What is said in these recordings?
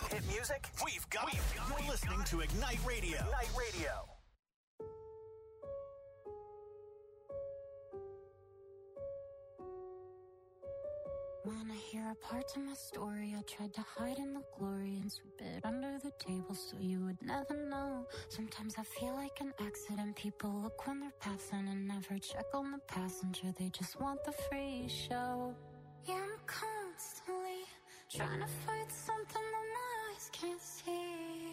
Hit music? We've got it. You're listening to Ignite Radio. Ignite Radio. Wanna hear a part of my story? I tried to hide in the glory and sweep it under the table so you would never know. Sometimes I feel like an accident. People look when they're passing and never check on the passenger. They just want the free show. Yeah, I'm constantly trying to fight something that my eyes can't see.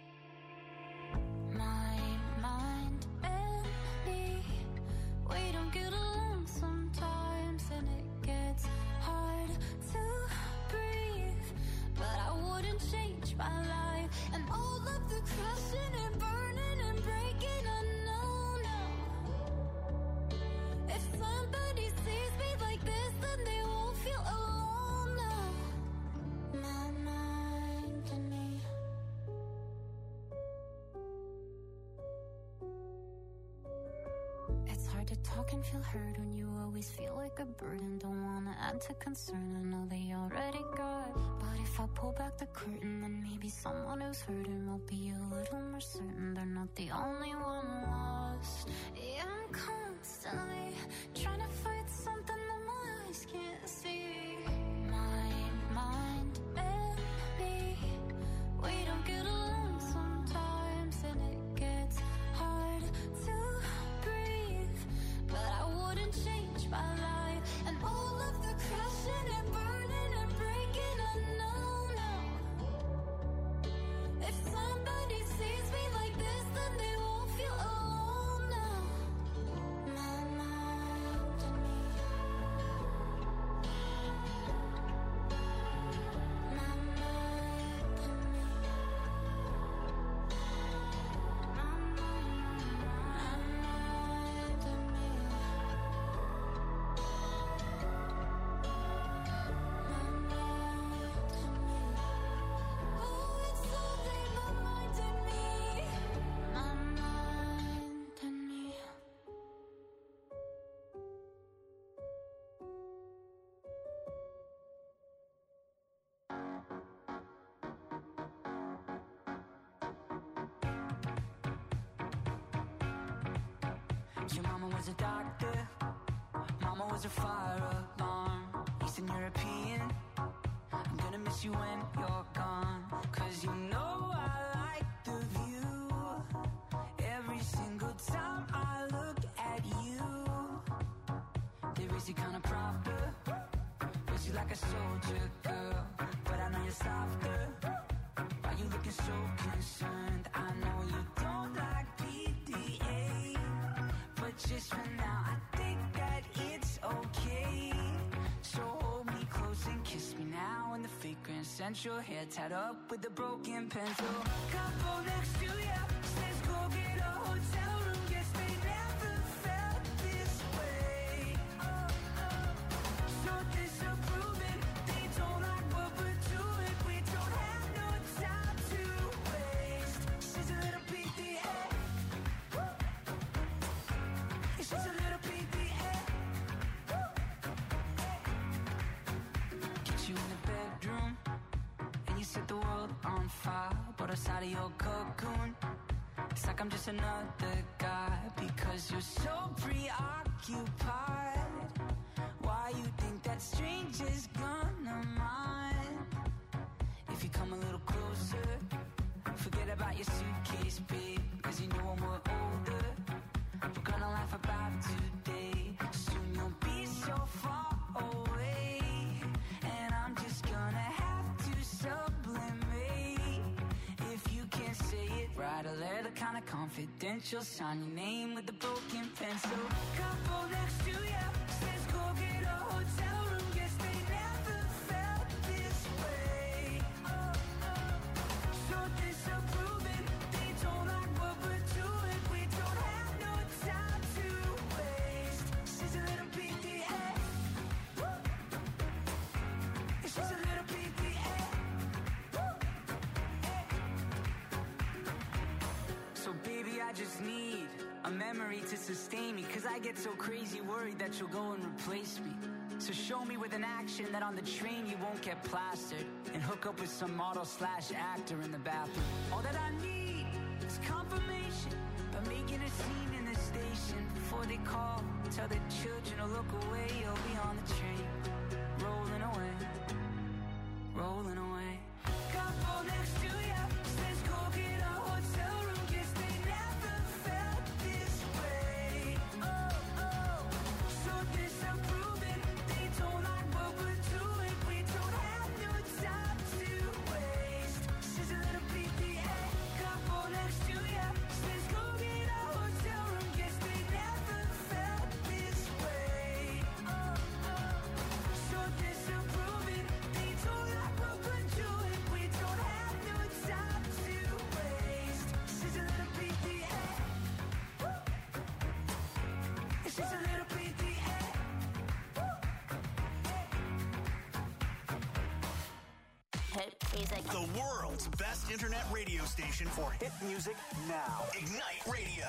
My mind and me, we don't get along sometimes, and it gets hard to breathe. But I wouldn't change my life and all of the crashing and burning and breaking. I know now, if somebody sees me like this, then they won't feel alone now. My mind and me. It's hard to talk and feel heard when you always feel like a burden. Don't wanna add to concern, I know they already got. But if I pull back the curtain, then maybe someone who's hurting will be a little more certain they're not the only one lost. Yeah, I'm constantly trying to fight something that my eyes can't see. My mind and me, we don't get along sometimes, and it gets hard to breathe. But I wouldn't change my life and all of the crashing and burning and breaking. I know now, if somebody sees me like this, then they won't feel alone now. My mind and me. My mind and me. My mind and me. Oh, it's only my mind and me. My mind and me. Your mama was a doctor, mama was a fire alarm. Eastern European, I'm gonna miss you when you're gone. Cause you know I like the view. Every single time I look at you, they raise you kinda proper, raise you like a soldier girl. But I know you're softer. Why you looking so concerned? I know you don't like PDA, but just for now, I think that it's okay. So hold me close and kiss me now in the fake Grand Central. Hair tied up with a broken pencil. Couple next to ya, says go get a hotel room. Guess they never felt this way. So disapproving, they don't like what we're doing. We don't have no time to waste. She's a little PDA. It's just a little PDA. Get you in the bedroom, and you set the world on fire. But outside of your cocoon, it's like I'm just another guy. Because you're so preoccupied. Why you think that stranger's gonna mind? If you come a little closer, forget about your suitcase, babe. Cause you know when we're older, we're gonna laugh about today. Soon you'll be so far away, and I'm just gonna have to sublimate. If you can't say it, write a letter kinda confidential. Sign your name with a broken pencil. Couple next to ya, says go get a hotel room. Guess they never felt this way. So disapproving, they don't like what we're doing. We don't have no time to waste. She's a little PDA. It's just a little PDA. So baby, I just need a memory to sustain me. Cause I get so crazy worried that you'll go and replace me. So show me with an action that on the train you won't get plastered and hook up with some model/actor in the bathroom. All that I need is confirmation by making a scene in the station. Before they call, tell the children to look away. You'll be on the train, rolling away, rolling away. Couple next to ya, says go get a hotel room. Guess they never felt this way. Oh, oh, so disapproving. They don't like what we're doing. We don't have no time to waste. She's a little PTA. Couple next to ya, says go get a hotel room. Guess they never felt this way. Oh, oh, so disapproving. They don't like what we're doing. We don't have no time to waste. She's a little PTA. She's a little PTA. Hit music. The world's best internet radio station for hit music now. Ignite Radio.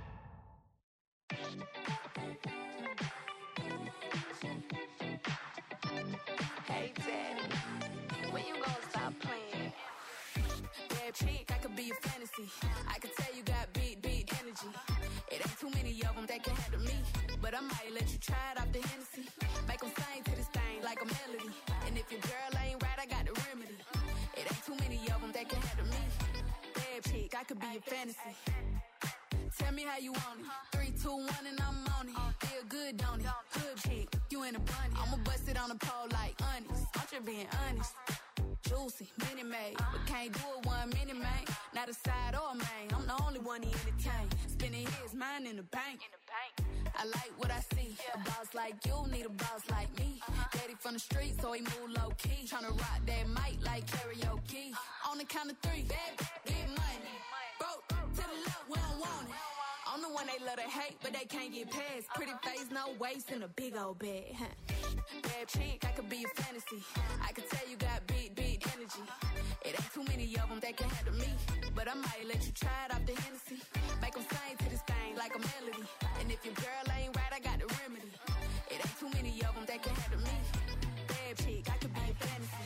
Hey, Daddy, when you gonna stop playing? Bad chick, I could be a fantasy. I could tell you got beat energy. It ain't too many of them that can handle me. But I might let you try it off the Hennessy. Make them sing to this thing like a melody. And if your girl ain't right, I got the remedy. It ain't too many of them that can handle me. Bad chick, I could be a fantasy. Tell me how you want it. 3, 2, 1, and I'm on it. Feel good, don't it? Hood chick, you in a bunny. I'ma bust it on the pole like honest. I'm just being honest. Juicy, mini made, but can't do it 1 minute, man. Not a side or a main. I'm the only one he entertain. Spending his mind in the bank. I like what I see. A boss like you need a boss like me. Daddy from the street, so he move low key. Tryna rock that mic like karaoke. On the count of 3, get money. Broke to the left, we don't want it. I'm the one they love to hate, but they can't get past. Pretty face, no waist, and a big old bag. Bad chick, I could be a fantasy. I could tell you got beat energy. It ain't too many of them that can handle me. But I might let you try it off the Hennessy. Make them sing to this thing like a melody. And if your girl ain't right, I got the remedy. It ain't too many of them that can handle me. Bad chick, I could be a fantasy.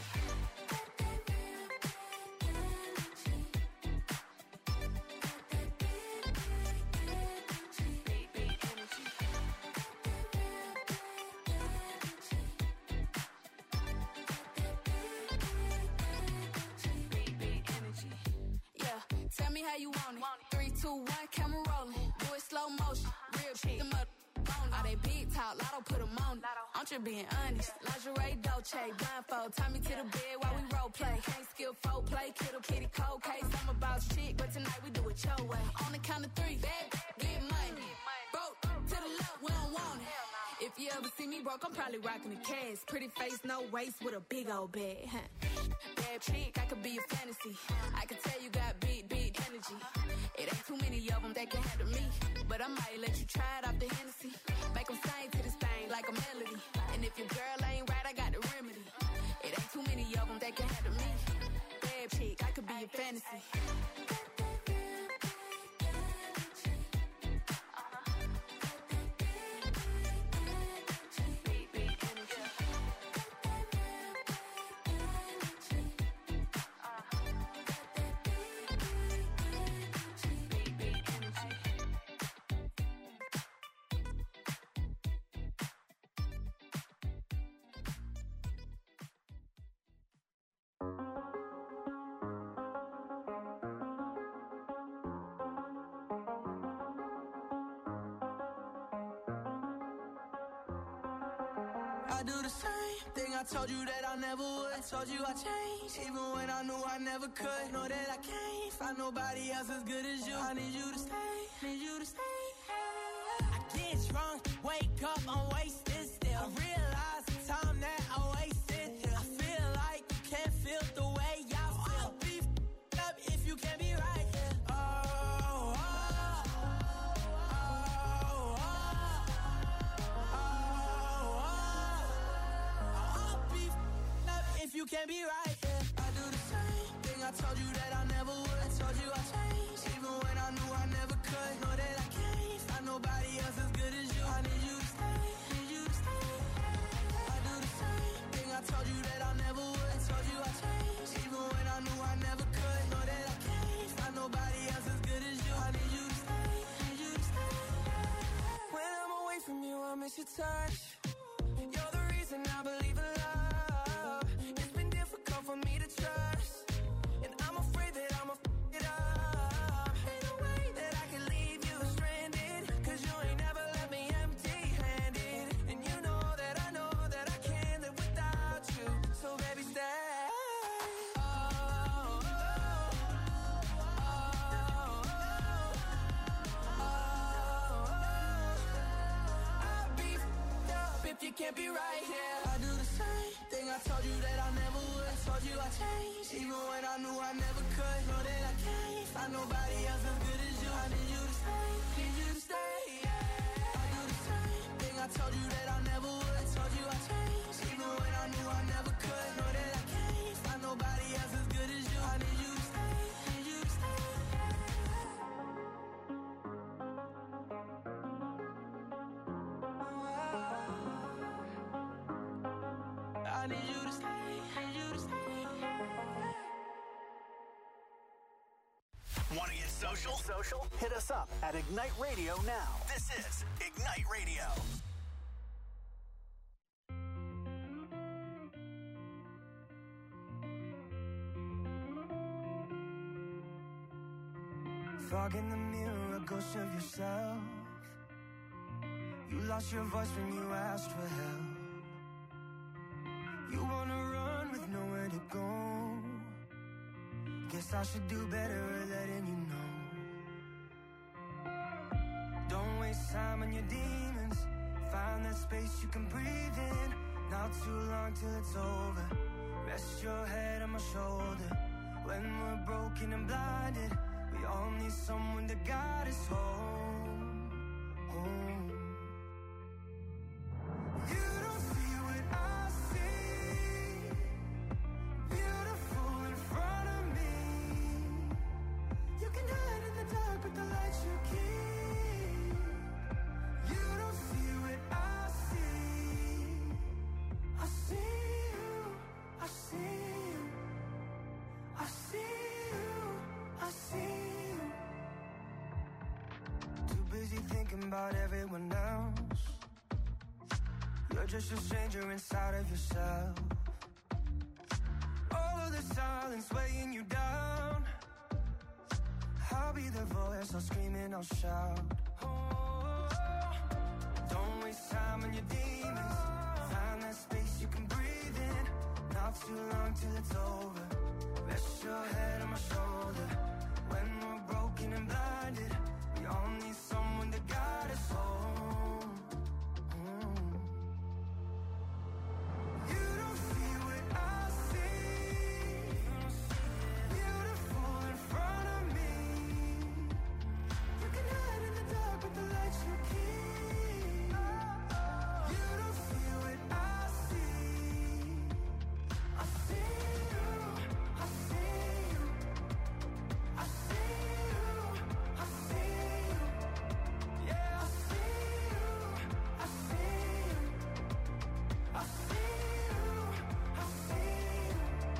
Tell me how you want it. 3, 2, 1, camera rolling. Do it slow motion. Real chick. Them up on it. All they big talk, Lotto put them on it. I'm just being honest. Lingerie, Dolce, blindfold. Tie me to the bed while we role play. Can't skill folk play. Kittle kitty cold case. I'm about chick, but tonight we do it your way. On the count of 3, get money. Broke to the left, we don't want it. If you ever see me broke, I'm probably rocking the cash. Pretty face, no waist, with a big old bag. Bad chick, I could be a fantasy. I could tell you got beat energy. It ain't too many of them that can handle me. But I might let you try it off the Hennessy. Make them sing to this thing like a melody. And if your girl ain't right, I got the remedy. It ain't too many of them that can handle me. Bad chick, I could be a fantasy. I do the same thing I told you that I never would. I told you I changed, even when I knew I never could. Know that I can't find nobody else as good as you. I need you to stay, need you to stay. I get drunk, wake up, I'm wasted still. I realize the time that I wasted here. I feel like you can't feel the way I feel. I'll be up if you can't be right here. If you can't be right, yeah. I do the same thing I told you that I never would. I told you I changed, even when I knew I never could. Know that I can't find nobody else as good as you. I need you to stay, need you to stay. I told you that I never would. I told you I changed, even when I knew I never could. Know that I can't find nobody else as good as you. I need you to stay, need you to stay. When I'm away from you, I miss your touch. You're the reason I believe in love. It's been difficult for me to trust, and I'm afraid that I'ma f*** it up. Ain't no way that I can leave you stranded, 'cause you ain't never left me empty-handed. And you know that I can't live without you. So baby, stay. If you can't be right here, I do the same thing I told you that I never would. I told you I changed, even when I knew I never could. Know that I can't find nobody else as good as you. I need you to stay, need you to stay. I do the same thing I told you that I never would. I told you I changed, even when I knew I never could. Know that I can't find nobody else as good as you. I need you to stay, need you to stay. I need you to stay, need you to stay. Want to get social? Hit us up at Ignite Radio now. This is Ignite Radio. Fog in the mirror, a ghost of yourself. You lost your voice when you asked for help. You wanna run with nowhere to go. Guess I should do better at letting you know. Don't waste time on your demons. Find that space you can breathe in. Not too long till it's over. Rest your head on my shoulder. When we're broken and blinded, we all need someone to guide us home. Home. You don't see what I see. Beautiful in front of me. You can hide in the dark, but the light you keep. You don't see what I see. I see you. I see you. I see you. I see you. Too busy thinking about everyone else. You're just a stranger inside of yourself. All of the silence weighing you down. I'll be the voice, I'll scream and I'll shout. Oh, don't waste time on your demons. Find that space you can breathe in. Not too long till it's over. Rest your head on my shoulder. When we're broken and blinded, we all need someone to guide us home. You don't see what I see. Beautiful in front of me. You can hide in the dark, but the light you keep. You don't see what I see. I see you. I see you. I see you. I see you. Yeah, I see you. I see you. I see you. I see you.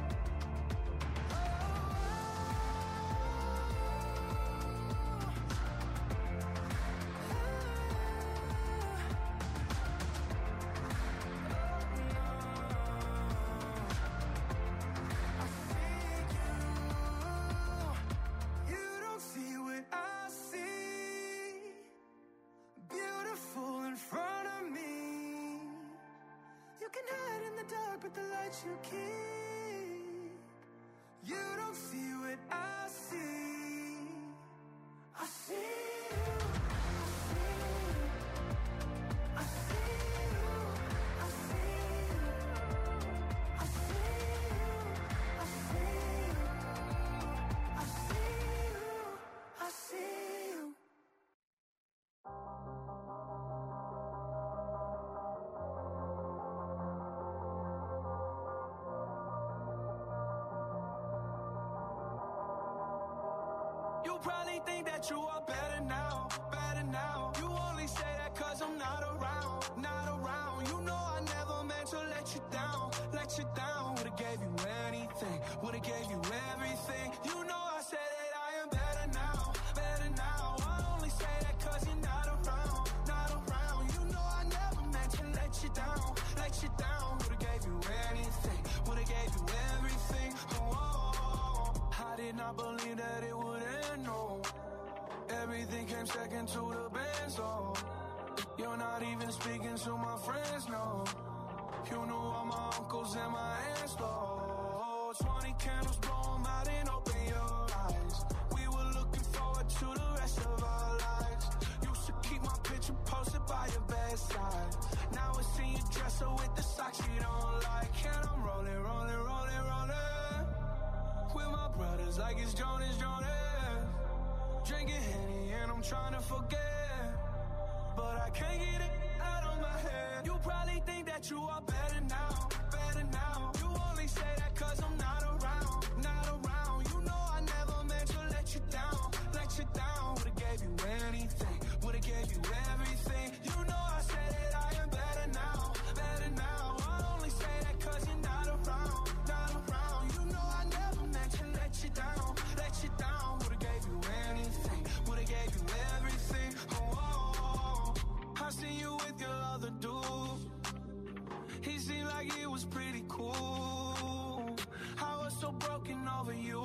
You don't see what I see. Beautiful in front of me. You can hide in the dark, but the light you keep. You don't see what I see. I see you. I see you. I see you. I see you. I see you. I see you. I see you. You probably think that you are better now, better now. You only say that 'cause I'm not around, not around. You know I never meant to let you down, let you not believe that it would end, no. Everything came second to the benzo. You're not even speaking to my friends, no. You knew all my uncles and my aunts, though. 20 candles, blow 'em out and open your eyes. We were looking forward to the rest of our lives. Used to keep my picture posted by your bedside. Now I see you dresser with the socks you don't like. And I'm rolling, rolling, rolling, rolling with my brothers like it's Jonas, Jonas. Drinking Henny and I'm trying to forget, but I can't get it out of my head. You probably think that you are better now, better now. You only say that cause I'm not around, not around. You know I never meant to let you down, let you down. Would've gave you anything, would've gave you everything. You know I said that I am better now, better now. I only say that cause you're not around, not around. You know I never meant to let you down, let you down. Would've gave you anything, would've gave you everything. Oh, oh, oh. I seen you with your other dude. He seemed like he was pretty cool. I was so broken over you.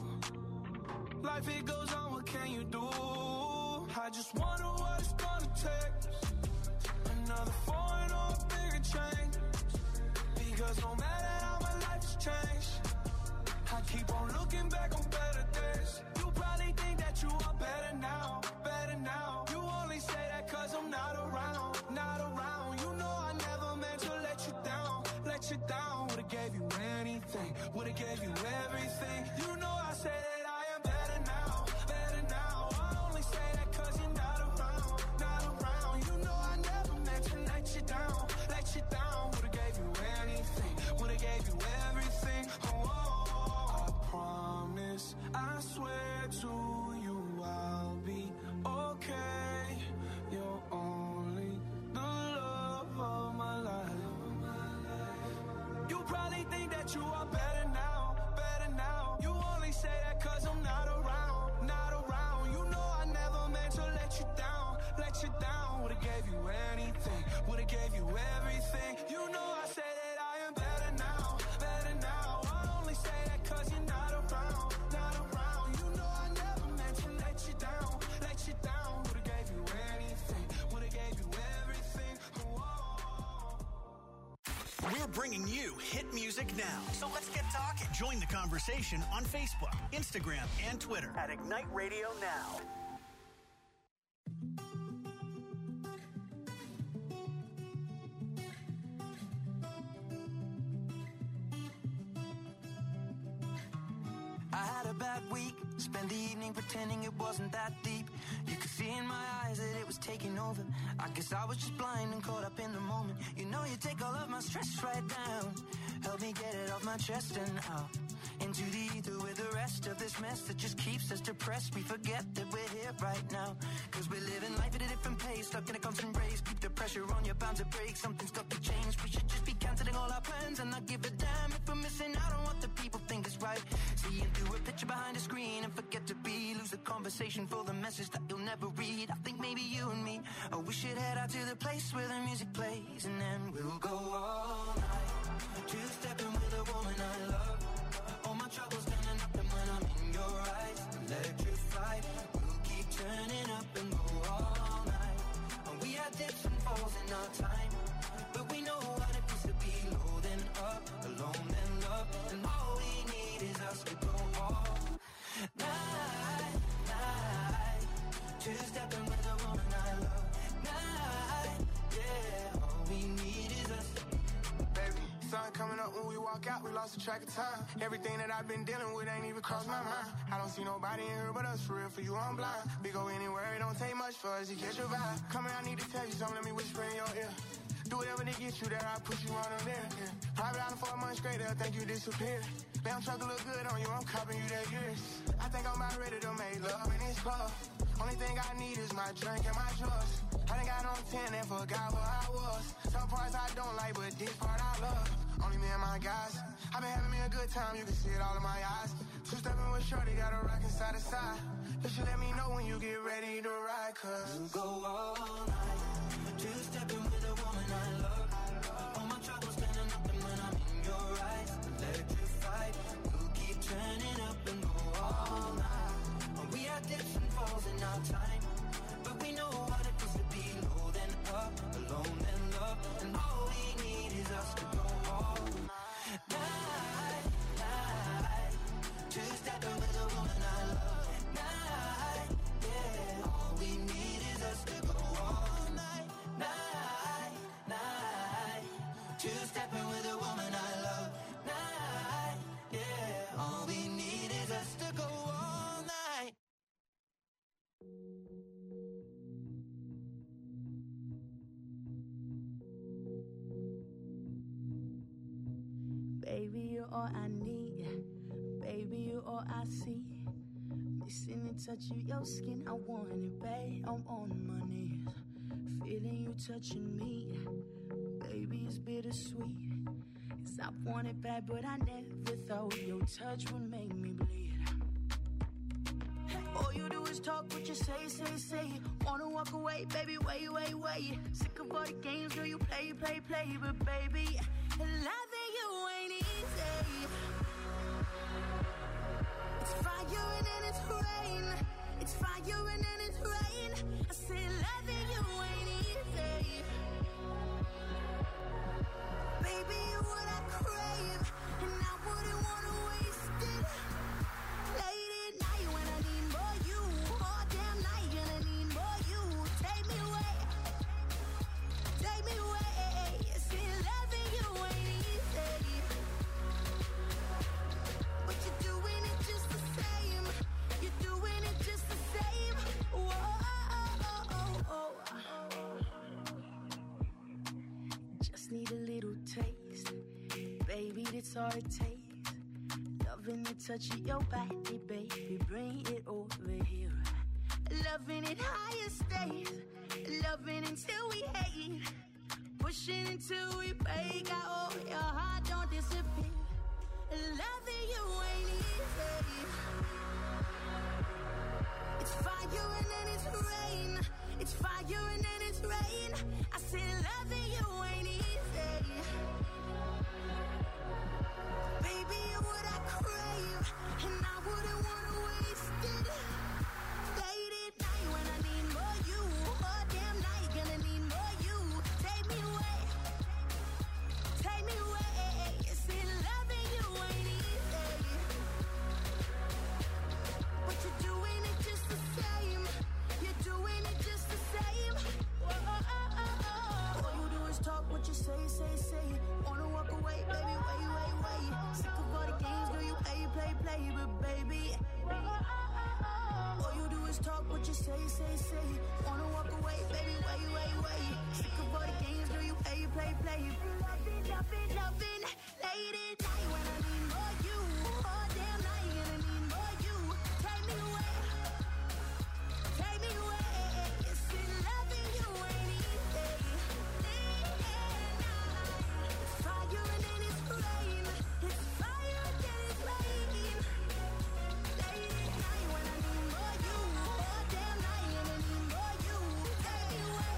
Life it goes on, what can you do? I just wonder what it's gonna take. Another foreign or a bigger change. Because no matter how my life has changed, I keep on looking back on better days. You probably think that you are better now, better now. You only say that cause I'm not around, not around. You know I never meant to let you down, let you down. Would've gave you anything, would've gave you everything. You know I say that I am better now, better now. I only say that cause you're not around, not around. You know I never meant to let you down, let you down. Would've gave you anything, would've gave you everything. Oh, oh, oh. I promise, I swear to you I'll be okay. You're only the love of my life. You probably think that you are better now, better now. You only say that cause I'm not around, not around. You know I never meant to let you down, let you down. Would've gave you anything, would've gave you everything. You know I say that I am better now, better now. I only say that cause you're not around, not around. You know I never meant to let you down, let you down. Would've gave you anything, would've gave you everything. Oh, oh, oh. We're bringing you hit music now. So let's get talking. Join the conversation on Facebook, Instagram, and Twitter at Ignite Radio Now. I had a bad week, spent the evening pretending it wasn't that deep. You could see in my eyes that it was taking over. I guess I was just blind and caught up in the moment. You know you take all of my stress right down. Help me get it off my chest and out into the ether with the rest of this mess that just keeps us depressed. We forget that we're here right now, cause we're living life at a different pace, stuck in a constant race. Keep the pressure on, you're bound to break. Something's got to change. We should just be cancelling all our plans and not give a damn if we're missing out on what the people think is right. Seeing through a picture behind a screen and forget to be. Lose the conversation for the message that you'll never read. I think maybe you and me, oh, we should head out to the place where the music plays, and then we'll go all night, two-stepping with a woman I love. All my troubles standing up, and when I'm in your eyes, electrified. We'll keep turning up and go all night. And we had dips and falls in our time, but we know what it feels to be low then up, alone then love. And all we need is us to go all night, night. Two-stepping with a woman I love. Night, yeah. All we need is us. Baby, sun coming up when we walk out, we lost the track of time. Everything that I've been dealing with ain't even crossed my mind. I don't see nobody in here but us, for real, for you I'm blind. We go anywhere, it don't take much for us to catch your vibe. Come here, I need to tell you something, let me whisper in your ear. Do whatever to get you there, I'll put you on a there. Yeah. Private island for a month straight, they'll think you disappeared. Damn truck look good on you, I'm copping you that years. I think I'm about ready to make love in this club. Only thing I need is my drink and my drugs. I done got on 10 and forgot where I was. Some parts I don't like, but this part I love. Only me and my guys. I've been having me a good time, you can see it all in my eyes. Two-stepping with shorty, got a rockin' side to side. You should let me know when you get ready to ride, cause we'll go all night, two-stepping with a woman I love. All my troubles standing up, and when I'm in your eyes, electrified. We'll keep turning up and go all all I need. Baby, you all I see. Missing the touch of your skin, I want it, babe. I'm on my knees, feeling you touching me. Baby, it's bittersweet. 'Cause I want it bad, but I never thought your touch would make me bleed. All you do is talk what you say. Wanna walk away, baby, wait. Sick of all the games, girl, you play. But baby, loving you ain't easy. It's fire and then it's rain. It's fire and then it's rain. I say loving you ain't easy. Baby, you're what I crave, and I wouldn't wanna waste it. Late at night when I need more you, all damn night gonna need more you. Take me away. See, loving you ain't easy, but you're doing it just the same. You're doing it just the same. Whoa. Just need a little taste, baby, that's all it takes. Loving the touch of your body, baby, bring it over here. Loving it higher stays, loving until we hate, pushing until we break. Oh, your heart don't disappear. Loving you ain't easy. It's fire and then it's rain. It's fire and then it's rain. I said loving you ain't easy. Baby, you're what I crave, and I wouldn't wanna waste it. Late at night when I need more you, all damn night gonna need more you. Take me away. See, loving you ain't easy, but you're doing it just the same. You're doing it just the same. Whoa. All you do is talk what you say. Wanna walk away, baby, wait. Sick of all the games, girl, you play. But baby, all you do is talk what you say. Wanna walk away, baby, wait. Sick of all the games, girl, you play. Loving, late at night when I need more you, all damn night gonna need more you. Take me away. See, loving you ain't easy. It's fire and then it's rain. It's fire and then it's rain. Late at night when I need more you, all damn night gonna need more you. Take me away.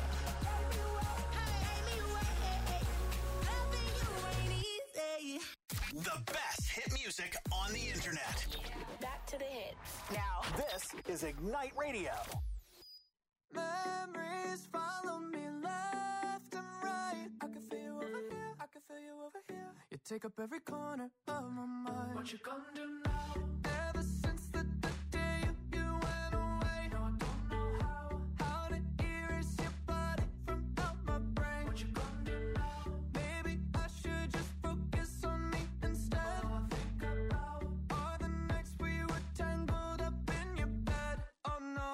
Loving you ain't easy. The best hit music on the internet. Back to the hits. Now, this is Ignite Radio. Memories follow me left and right. I can feel you over here. You take up every corner of my mind. What you gonna do now? Ever since the day you went away, no, I don't know how to erase your body from out my brain. What you gonna do now? Maybe I should just focus on me instead. All I think about are the nights we were tangled up in your bed. Oh no.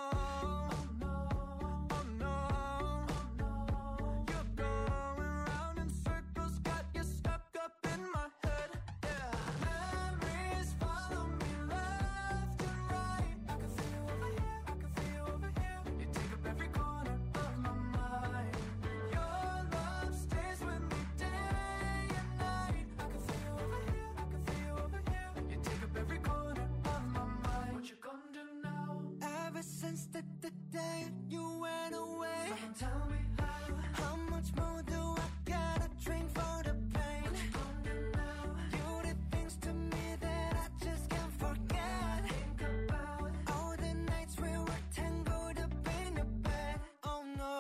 You're going round in circles, got you stuck up in my head. Yeah. Memories follow me left and right. I can feel you over here. You take up every corner of my mind. Your love stays with me day and night. I can feel you over here. You take up every corner of my mind. What you gonna do now? Ever since the day you went away, someone tell me how much more do I gotta drink for the pain? What you gonna do now? You did things to me that I just can't forget. Think about all the nights we were tangled up in your bed. Oh no.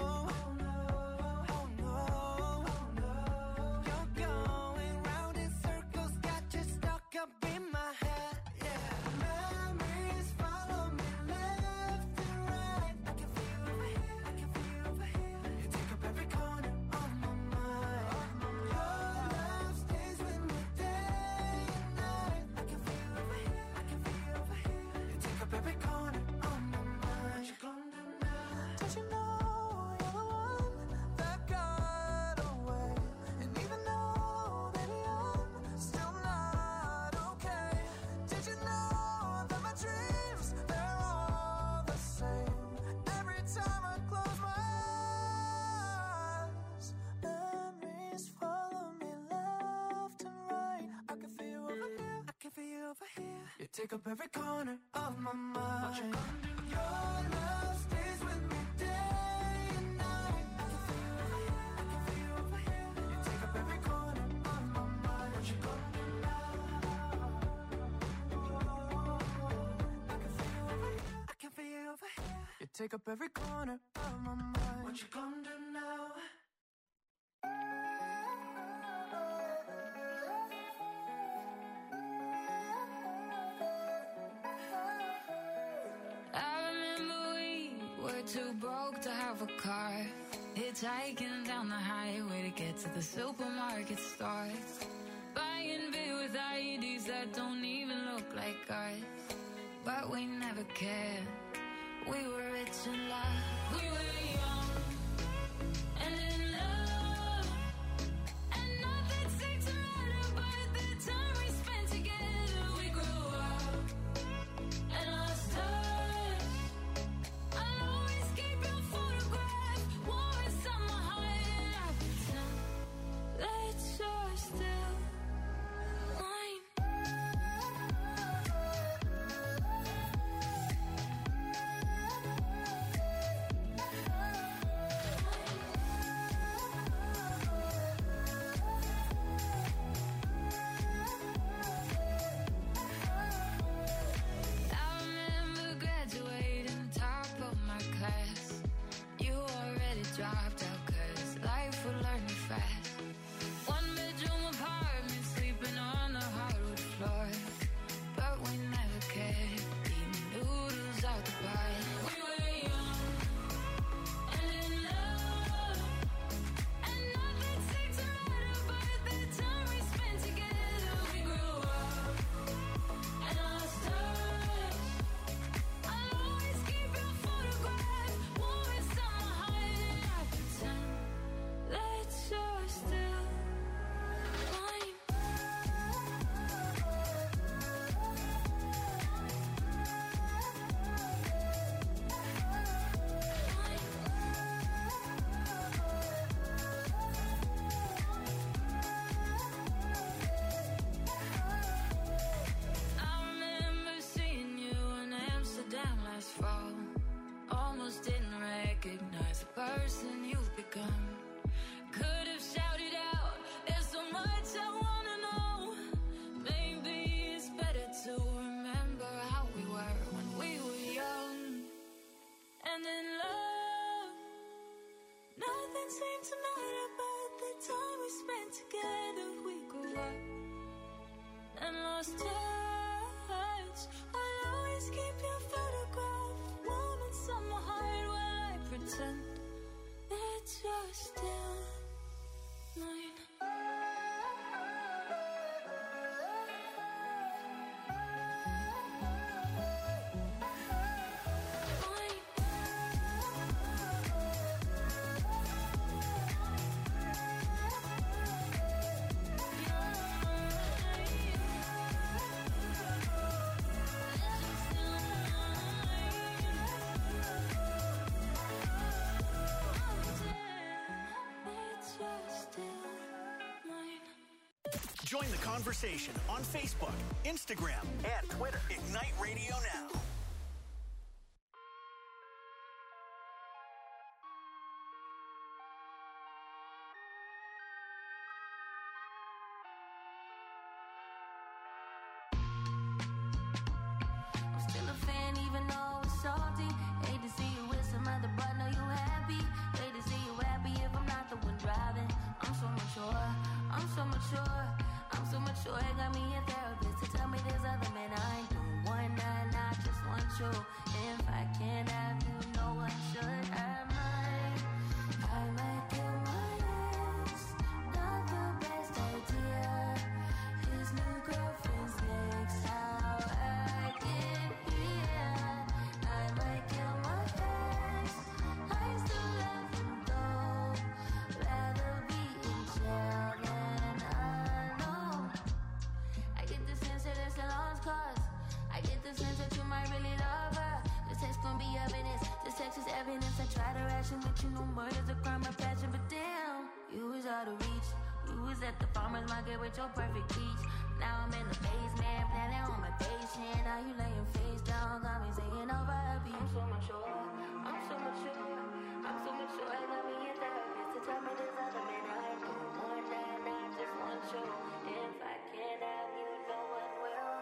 You're going round in circles, got you stuck up in my head. Yeah. Memories follow me left and right. I can feel you over here. You take up every corner of my mind. Your love stays with me day and night. I can feel you over here. You take up every corner of my mind. What you gonna do now? Don't you know you're the one that got away? And even though, baby, I'm still not You take up every corner of my mind. Your love stays with me day and night. I can feel you over here, I can feel you over here. You take up every corner of my mind. What you gonna do now? I can feel you over here, I can feel you over here. You take up every corner of my mind. What you gonna do now? Too broke to have a car, hitchhiking down the highway to get to the supermarket stores, buying beer with IEDs that don't even look like ours. But we never cared. We were rich in love. We were young and in love, and nothing seemed to matter but the time we spent together. We grew up and lost touch. Dropped out cause life would learn me fast. One bedroom apartment, sleeping on the hardwood floor. But we never cared, eating noodles out the pot. We were young and in love, and nothing seemed to matter but the time we spent together. We grew up and lost touch. I'll always keep your photograph, warm in summer high. That you're still mine. I remember seeing you in Amsterdam last fall. Almost didn't recognize the person you've become. Could have shouted out, there's so much I wanna know. Maybe it's better to remember how we were when we were young and in love. Nothing seemed to matter but the time we spent together. We grew up and lost touch. I'll always keep your photograph warm in summer heart while I pretend that you're still mine. Join the conversation on Facebook, Instagram, and Twitter. Ignite Radio Now. I'm still a fan even though it's salty. Hate to see you with some other, but know you happy. Hate to see you happy if I'm not the one driving. I'm so mature, I'm so mature, I'm so mature. It got me a therapist to tell me there's other men I ain't doing one night, I just want you. If I can't have you, no one should have mine. I might kill my ex, not the best idea. His new girlfriend's next, how I get here. I might kill my ex, I still love him though. Rather be in jail than alone. I get the sense that it's a lost cause. I get the sense that you might really love her. This text gon' be evidence, this text is evidence. I try to ration with you, no murder's a crime of passion. But damn, you was out of reach. You was at the farmer's market with your perfect peach. Now I'm in the basement, planning on my patient. so mature. I'm so mature. I'm so mature. I got me a therapist to tell me there's other men I don't want that, not just one show. If I can't have you, no one will.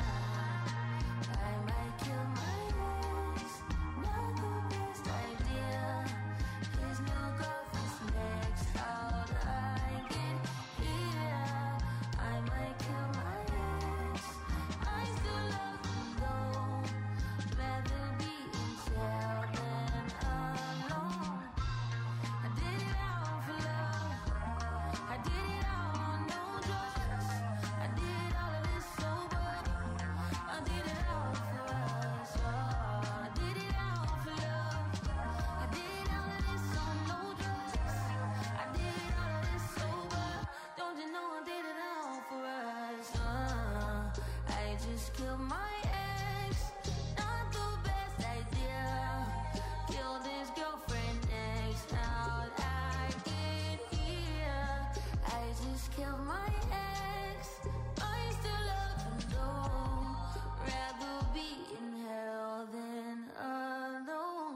I might kill my ex. Not the best idea. His new girlfriend's next. How'd I get here? I might kill my ex. I still love him though. Rather be in jail than alone. I did it all for love. I did it all on no drugs. I did all of this sober. I did it all for us. I did it all for love. I did all of this on no drugs. I did all of this sober. Don't you know I did it all for us? I just killed my ex. Not the best idea. Killed his girlfriend next. How'd I get here? I just killed my ex. I still love him though. Rather be in hell than alone.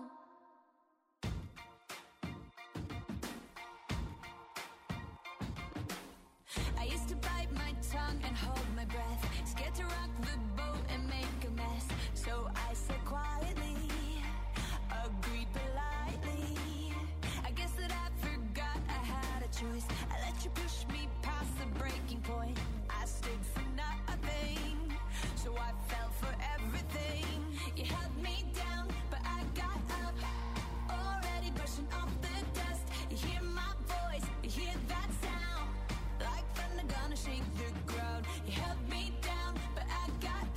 I used to bite my tongue and hold my breath, scared to rock the boat and make a mess. So I said quietly, agreed politely. I guess that I forgot I had a choice. I let you push me past the breaking point. I stood for nothing, so I fell for everything. You held me down, but I got up, already brushing off the dust. You hear my voice, you hear that sound, like thunder gonna shake the ground. You held me down, but I got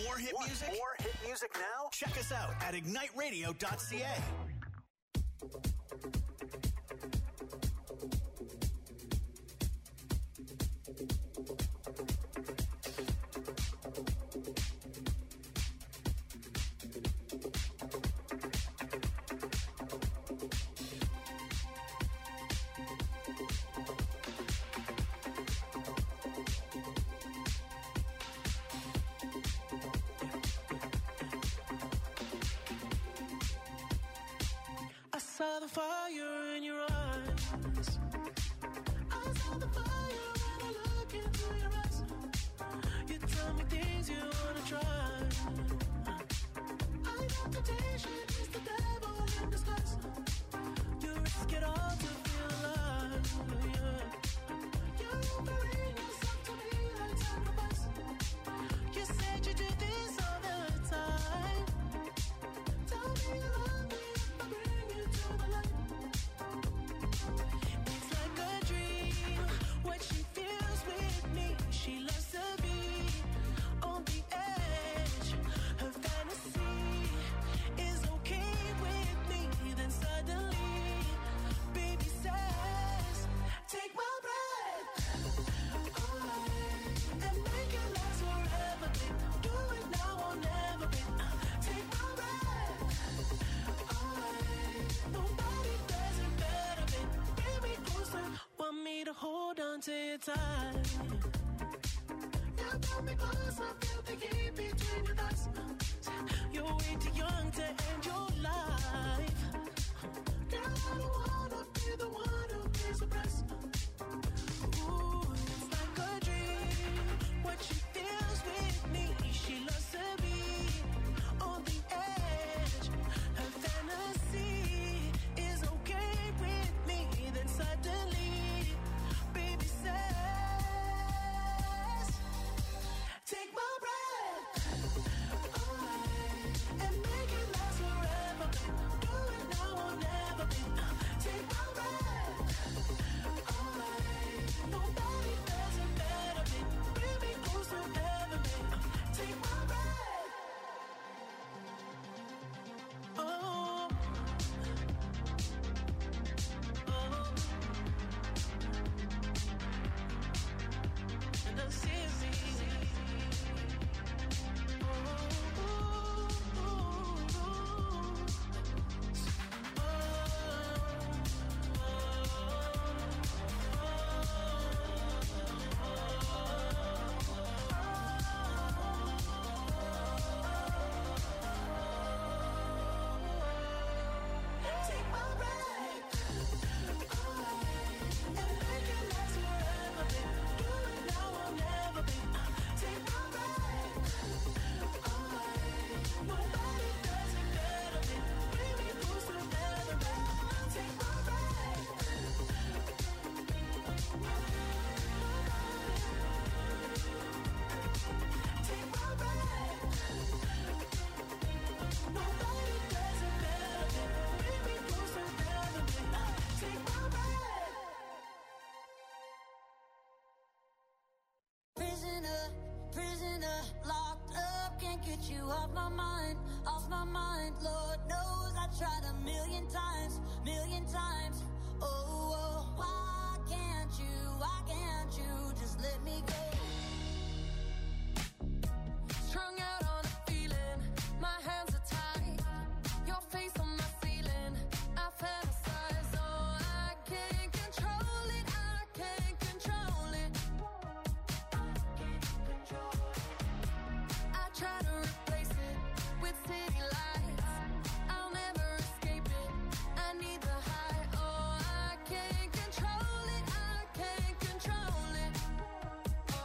more hit music? More hit music now? Check us out at igniteradio.ca. I saw the fire in your eyes. I saw the fire when I look into your eyes. You tell me things you wanna try. I know temptation is the devil in disguise. You risk it all to feel alive. Yeah. You're offering yourself to me like sacrifice. You said you do this all the time. Tell me you love me if I bring you to the light. It's like a dream, what she feels with me. She loves to be on the edge. Her fantasy is okay with me. Then suddenly, baby says, take my breath away and make it last forever. Do it now or never. Take my breath away. Nobody does it better. Bring me closer. Want me to hold on to your tight. You got me close. I feel the heat between your thighs. You're way too young to end your life. Girl, I don't wanna be the one who pays the price. Ooh, it's like a dream. What she feels with me. She loves to be on the edge. Her fantasy is okay with me. Then suddenly, baby says, take my breath away and make it last forever. Do it now or never. Take my breath away. Nobody does it better. Bring me closer ever. Take my breath. Oh. And I see me. Take my breath away and make it last forever. Do it now or never. Take my breath away. Nobody does it better. Bring me closer ever. Take my breath. Take my breath. Nobody does it better. Bring me closer ever. Take my breath. Prisoner, prisoner, locked up, can't get you off my mind, off my mind. Lord knows I tried a million times, oh, oh, why can't you just let me go? Strung out on a feeling, my hands are tied, your face on my ceiling, I fantasize, oh, I can't control it, I can't control it. I try to replace it with city lights. I'll never escape it. I need the high. Oh, I can't control it. I can't control it. Oh,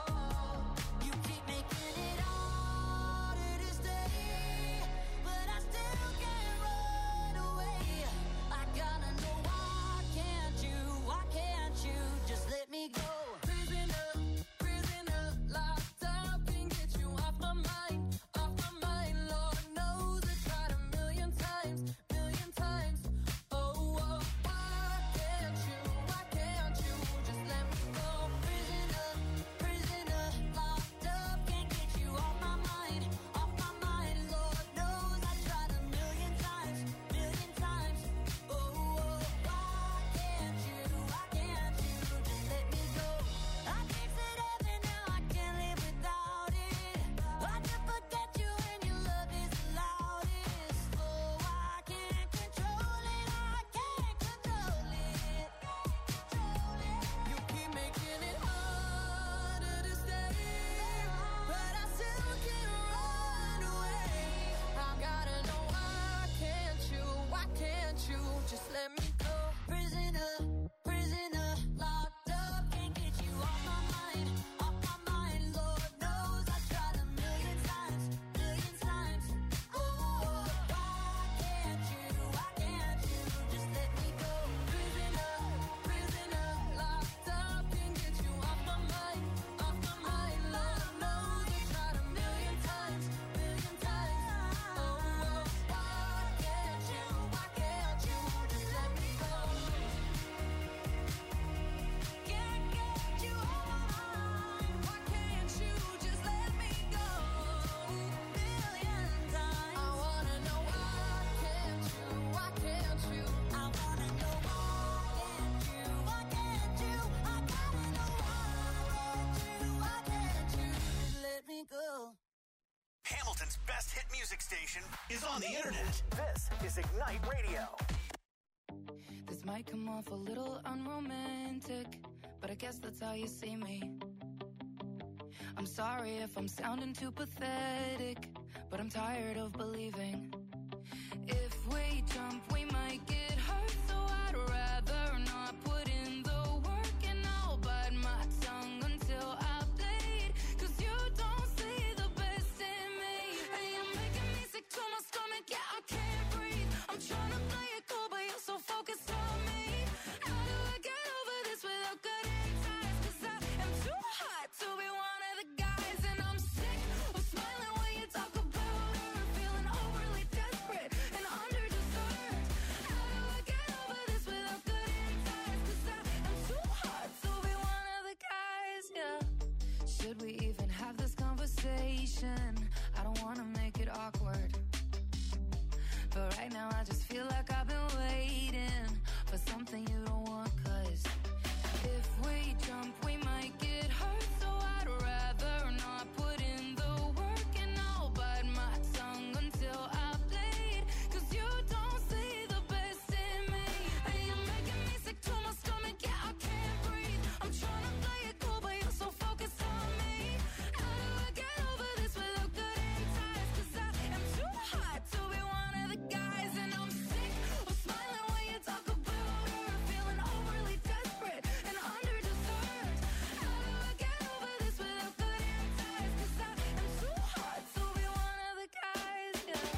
best hit music station is on the internet. This is Ignite Radio. This might come off a little unromantic, but I guess that's how you see me. I'm sorry if I'm sounding too pathetic, but I'm tired of believing. If we jump, we might get hurt, so I'd rather not put in the work, and I'll bite my tongue until I bleed, 'cause you don't see the best in me. And you're making me sick to my stomach, yeah, I can't breathe. I'm trying to play it cool, but you're so focused on me. How do I get over this without cutting ties? 'Cause I am too hot to be one of the guys, and I'm sick of smiling when you talk about her, feeling overly desperate and underdeserved. How do I get over this without cutting ties? 'Cause I am too hot to be one of the guys, yeah. Should we even have this conversation? I don't wanna make it awkward, but right now I just feel like I've been waiting for something you don't want. 'Cause if we jump, we might get hurt, so I'd rather not put in the work, and I'll bite my tongue until I bleed, 'cause you don't see the best in me. And you're making me sick to my stomach, yeah, I can't breathe. I'm trying to play it cool, but you're so focused on me. How do I get over this without cutting ties? 'Cause I am too hot to be one of the guys, and I'm sick of smiling when you talk about her, feeling overly desperate and underdeserved. How do I get over this without cutting ties? 'Cause I am too hot to be one of the guys, yeah.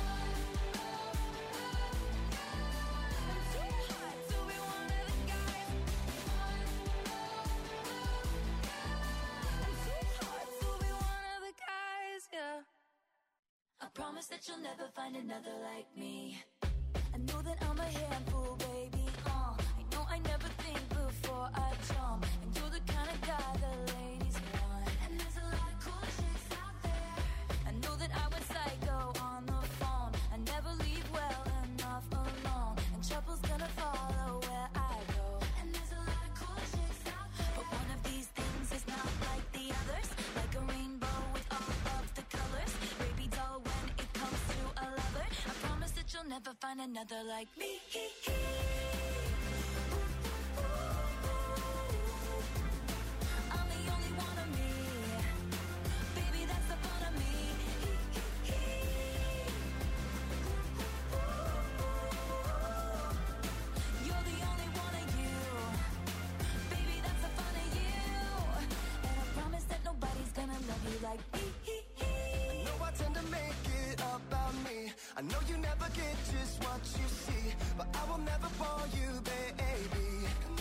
I'm too hot to be one of the guys. I'm too hot to be one of the guys, yeah. I promise that you'll never find another like me. I know that I'm a handful, baby. I know I never think before I jump, and you're the kind of guy the ladies want. And there's a lot of cool chicks out there. I know that I went psycho on the phone. I never leave well enough alone, and trouble's gonna follow where I go. And there's a lot of cool chicks out there, but one of these things is not like the others. Like a rainbow with all of the colors, baby doll when it comes to a lover. I promise that you'll never find another like me. I'm the only one of me, baby, that's the fun of me. You're the only one of you, baby, that's the fun of you. And I promise that nobody's gonna love you like me. I know I tend to make it about me. I know you never get just what you see, but I will never bore you, baby.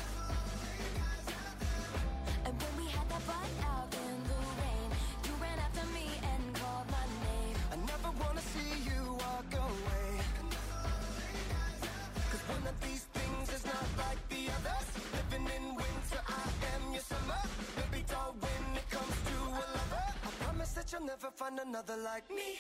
And when we had that fight out in the rain, you ran after me and called my name. I never wanna see you walk away, 'cause one of these things is not like the others. Living in winter, I am your summer. Baby doll when it comes to a lover. I promise that you'll never find another like me.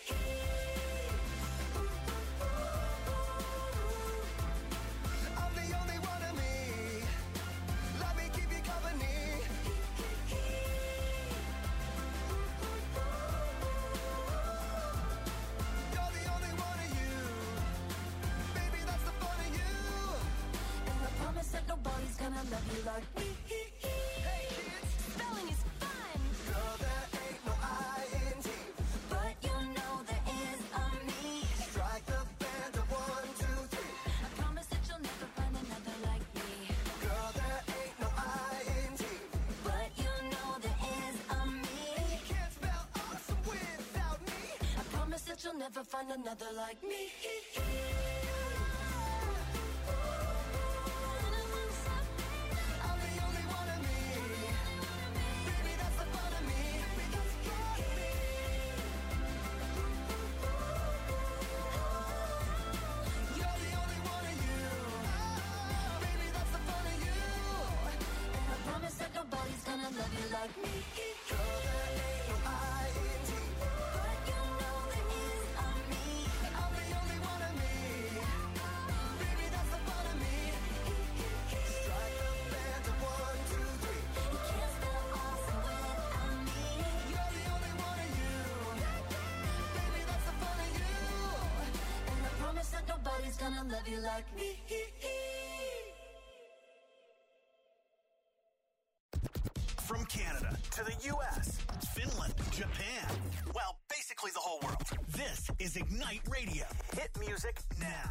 I'm the only one of me. Let me keep you company. You're the only one of you, baby, that's the fun of you. And I promise that nobody's gonna love you like me. Hey kids, Spelling is fun, girl, there ain't no I-N-G. but you know there is a me. Strike the band of 1, 2, 3. I promise that you'll never find another like me. Girl, there ain't no I-N-G. But you know there is a me. You can't spell awesome without me. I promise that you'll never find another like me. I'm the only one of me. Baby, that's the fun of me. You're the only one of you. Baby, that's the fun of you. And I promise that nobody's gonna love you like me. Girl, there ain't no I-N-G. But you know there is a me. I'm the only one of me. Baby, that's the fun of me. Strike the band of 1, 2, 3. You can't spell awesome without me. You're the only one of you. Baby, that's the wanna love you like me. From Canada to the U.S., Finland, Japan, well, basically the whole world. This is Ignite Radio. Hit music now.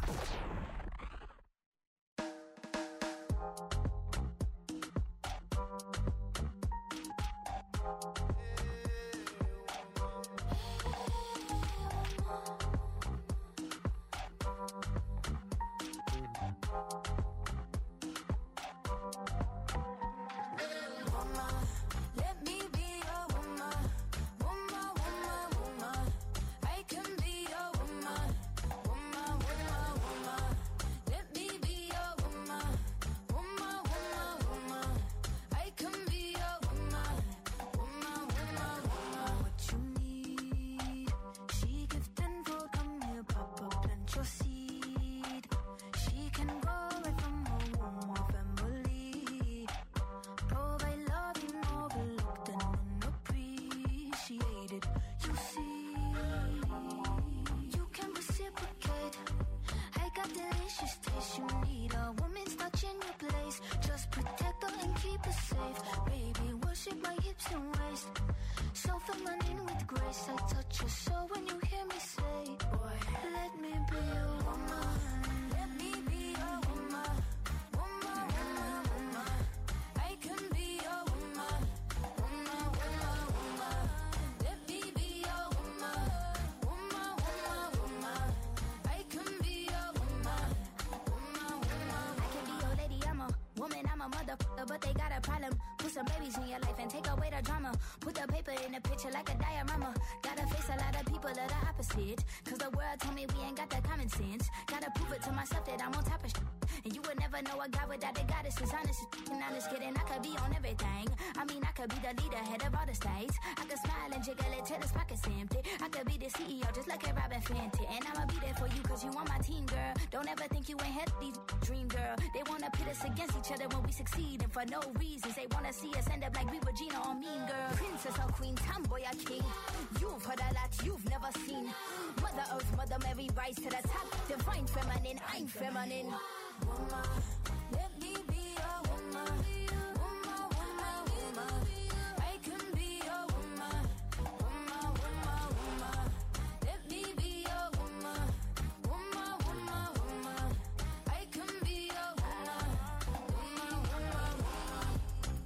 But they got a problem. Put some babies in your life and take away the drama. Put the paper in the picture like a diorama. Gotta face a lot of people that are opposite. Cause the world told me we ain't got that common sense. Gotta prove it to myself that I'm on top of shit. And you would never know a guy without a goddess is honest. And honest kidding, I could be on everything. I mean, I could be the leader, head of all the states. I could smile and jiggle it till his pockets empty. I could be the CEO, just like a Robin Fenty. And I'ma be there for you cause you on my team, girl. Don't ever think you ain't had these dream, girl. They wanna pit us against each other when we succeed. And for no reasons, they wanna see us end up like we Regina or Mean Girl. Princess or queen, tomboy or king. You've heard a lot you've never seen. Mother Earth, Mother Mary, rise to the top. Divine feminine, I'm feminine. Woman, let me be your woman. Woman, woman, woman. I can be your woman. Woman, woman, woman. Let me be your woman. Woman, woman, woman. I can be your woman. Woman, woman, woman.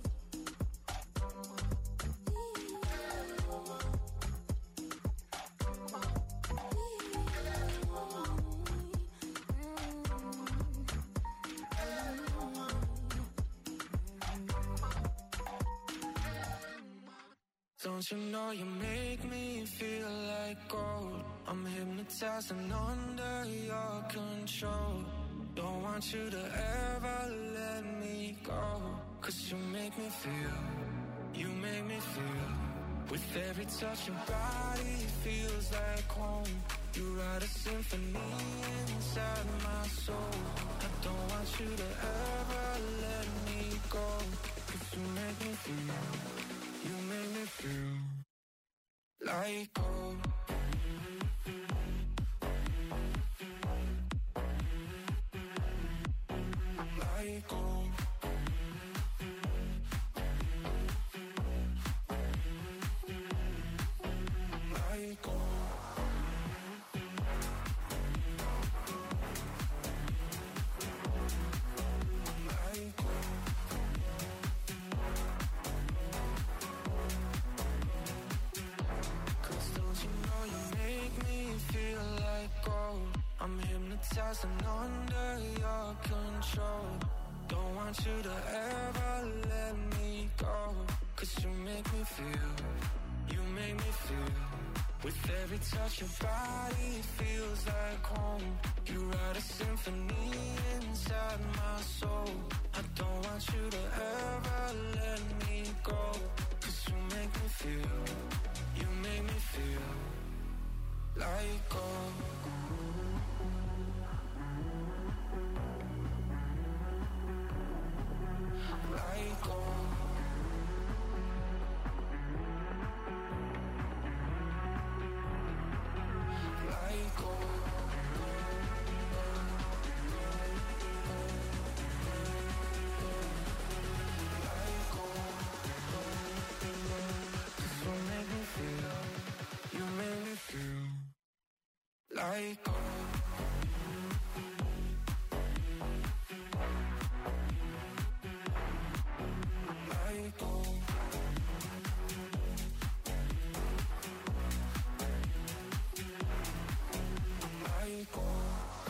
Don't you know you make me feel like gold? I'm hypnotized and under your control. Don't want you to ever let me go. Cause you make me feel, you make me feel. With every touch your body feels like home. You write a symphony inside my soul. I don't want you to ever let me go. Cause you make me feel, you make me feel like gold. Like gold. Like gold. I'm hypnotized and under your control. Don't want you to ever let me go. Cause you make me feel, you make me feel. With every touch your body feels like home. You write a symphony inside my soul. I don't want you to ever let me go. Cause you make me feel, you make me feel like gold. Like gold. Like gold. like gold. Like gold. Like gold.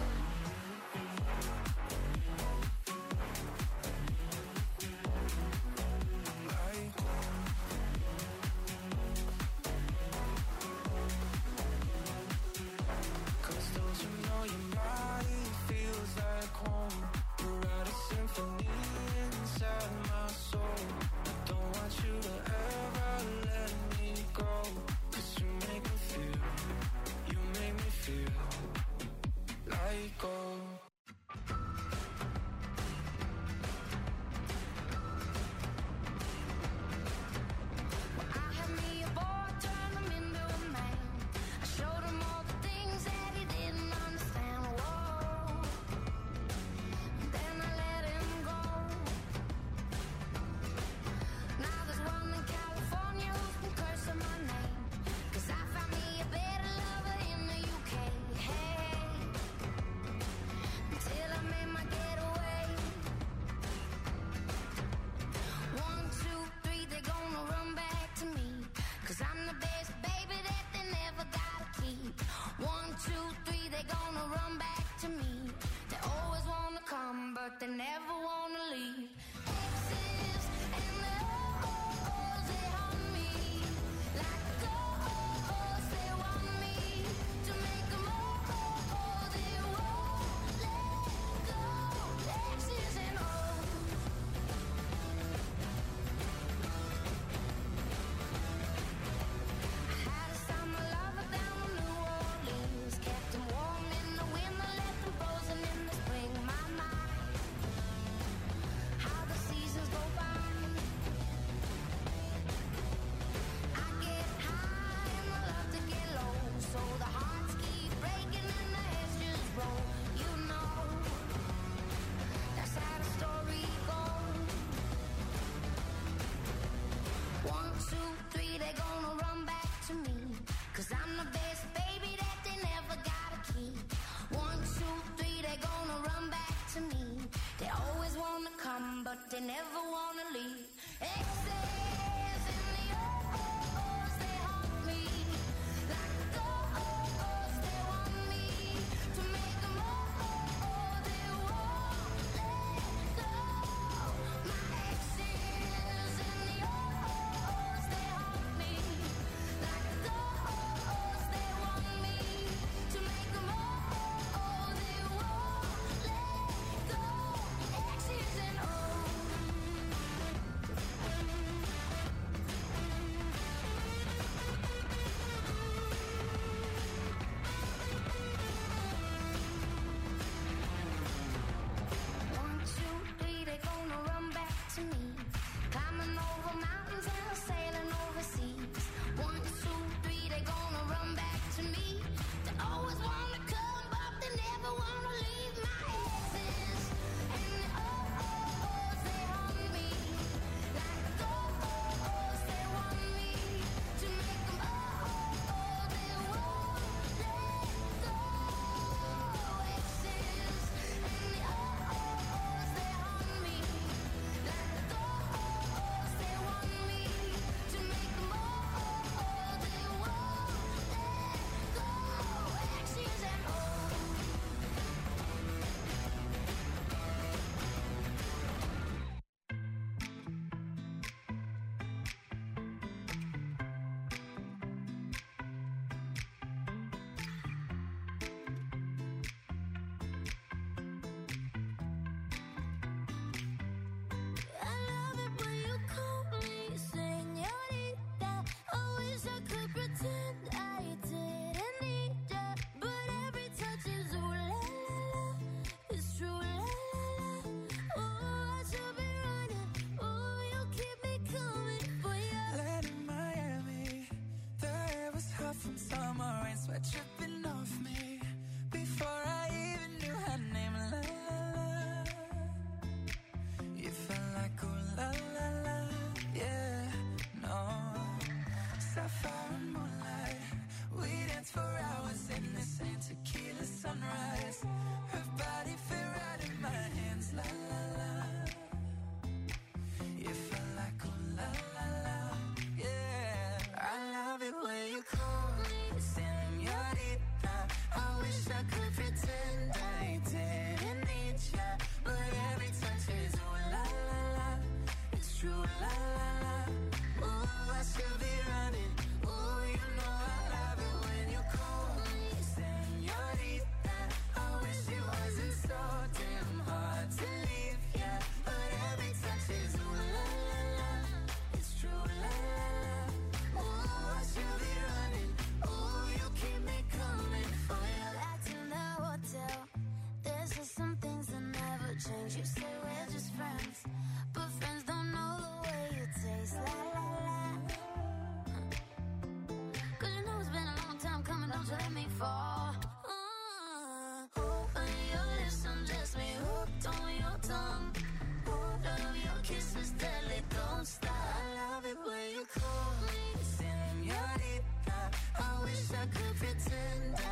They never wanna leave. Exes and the O's, they haunt me like ghosts. They want me to make them all. They won't let go. Exes and O's. I had a summer lover down in New Orleans, kept them warm in the winter, left them frozen in the spring. My mind. How the seasons go by. I get high and I love to get low, so the hearts keep breaking and the heads just roll. You know, that's how the story goes. 1, 2, 3, they're gonna run back to me, 'cause I'm the best baby that they never gotta keep. 1, 2, 3, they're gonna run back to me. They always wanna come, but they never wanna leave. Exes and the O's, they haunt me like ghosts. They want me to make them all. They won't let go. My exes and the O's, they haunt me like ghosts. They want me to make them all. They won't let go. Exes and O's. One, two, three, they gonna run back to me. Climbing over mountains and sailing overseas. 1, 2, 3, they gonna run back to me. They always wanna come, but they never wanna leave. My exes and the O's, they haunt me like ghosts. They want me to make them all. They won't let go. Exes and the O's, they haunt me like ghosts. They want me to make them all. They won't let go. Exes and O's. I love it when you call me señorita. I wish I could pretend I didn't need ya, but every touch is ooh la la la. It's true la la la. Oh, I should be running. Oh, you keep me coming for ya. Land in Miami, the air was hot from summer rain, sweat dripping off me before I even knew her name. La la la, you felt like ooh la la la, yeah, no. Sapphire and moonlight, we danced for hours in the same tequila I could pretend